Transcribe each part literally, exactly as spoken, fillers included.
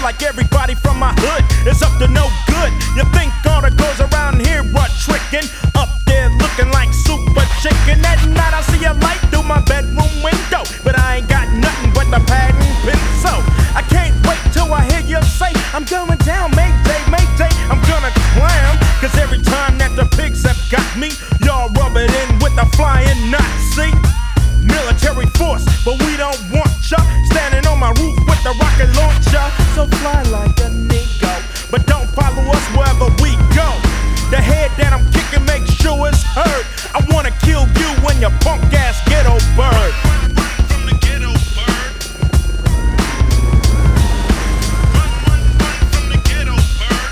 like everybody from my hood is up to no good. You think all the girls around here are tricking? Up there looking like super chicken. At night I see a light through my bedroom window, but I ain't got nothing but the pad and pencil. I can't wait till I hear you say I'm going down, Mayday, Mayday. I'm gonna clam, cause every time that the pigs have got me, y'all rub it in with the flying Nazi. Military force, but we don't want ya standing on my roof with the rocket launcher. So fly like a nigga, but don't follow us wherever we go. The head that I'm kicking, make sure it's heard. I wanna kill you and your punk ass ghetto bird. Run, run, run from the ghetto bird. Run, run, run from the ghetto bird.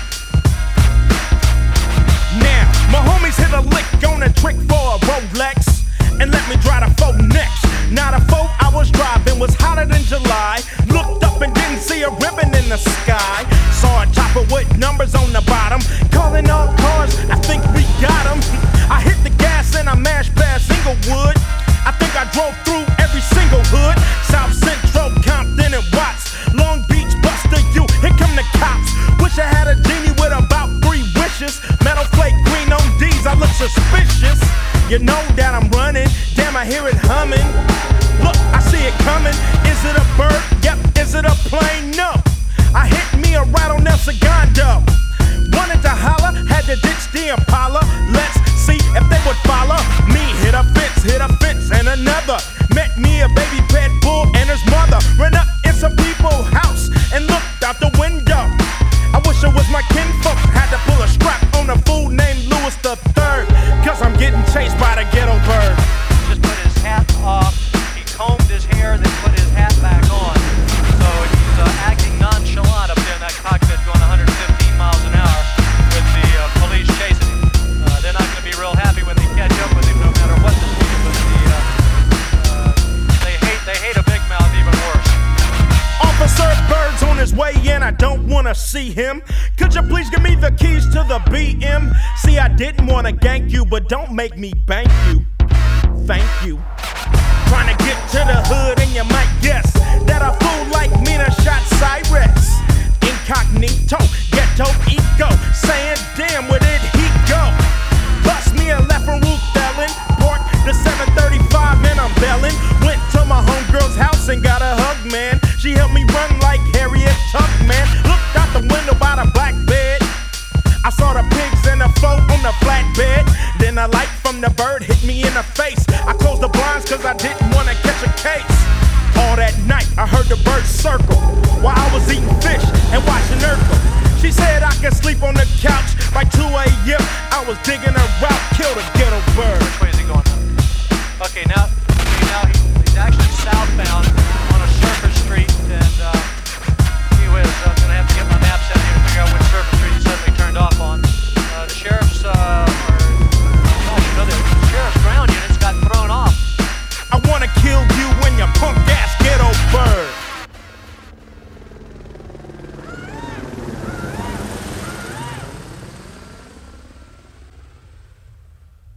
Now, my homies hit a lick on a trick for a Rolex and let me drive the phone next. Now the four I was driving was hotter than July. Looked up and didn't see a ribbon in the sky. Saw a chopper with numbers on the bottom. Calling all cars, I think we got them. I hit the gas and I mashed past Inglewood. I think I drove through every single hood. South Central, Compton and Watts, Long Beach, Buster U, here come the cops. Wish I had a genie with about three wishes. Metal flake green on D's, I look suspicious. You know that I'm running, damn I hear it humming. Look, I see it coming. Is it a bird? Yep. Is it a plane? No. I hit me a rattle El Segundo. Wanted to holler, had to ditch the Impala. Let's see if they would follow me. Hit a fence, hit a fence, and another. Met me a baby pet bull and his mother. Ran up in some people's house and looked out the window. I wish it was my kinfolk. Had to pull a strap on a fool named Louis the Third, cause I'm getting chased by the ghetto bird. Just put his hat off, he combed his hair, then put his hat back on. So he's uh, acting nonchalant up there in that cockpit going one hundred fifteen miles an hour with the uh, police chasing him. Uh, they're not going to be real happy when they catch up with him, no matter what the speed, but the, uh, uh, they hate they hate a big mouth even worse. Officer Bird's on his way in, I don't wanna see him. Could you please give me the keys to the B M? See, I didn't wanna gank you, but don't make me bank you. Thank you. Trying to get to the hood and you might guess that a fool like me done shot Cyrus. Incognito, ghetto ego, saying damn where did he go? Bust me a left from Ruth Felon, park the seven thirty-five and I'm bellin'. Went to my homegirl's house and got a hug, man. She helped me run like Harriet Tubman. Looked out the window by the black bed. I saw the pigs and the float on the flatbed. Then a light from the bird hit me in the face. I closed the blinds cause I didn't wanna catch a case. All that night I heard the bird circle while I was eating fish and watching Urkel. She said I could sleep on the couch. By two A M I was digging her out, killed a ghetto bird. Which way is he going now? Okay, now, okay, now he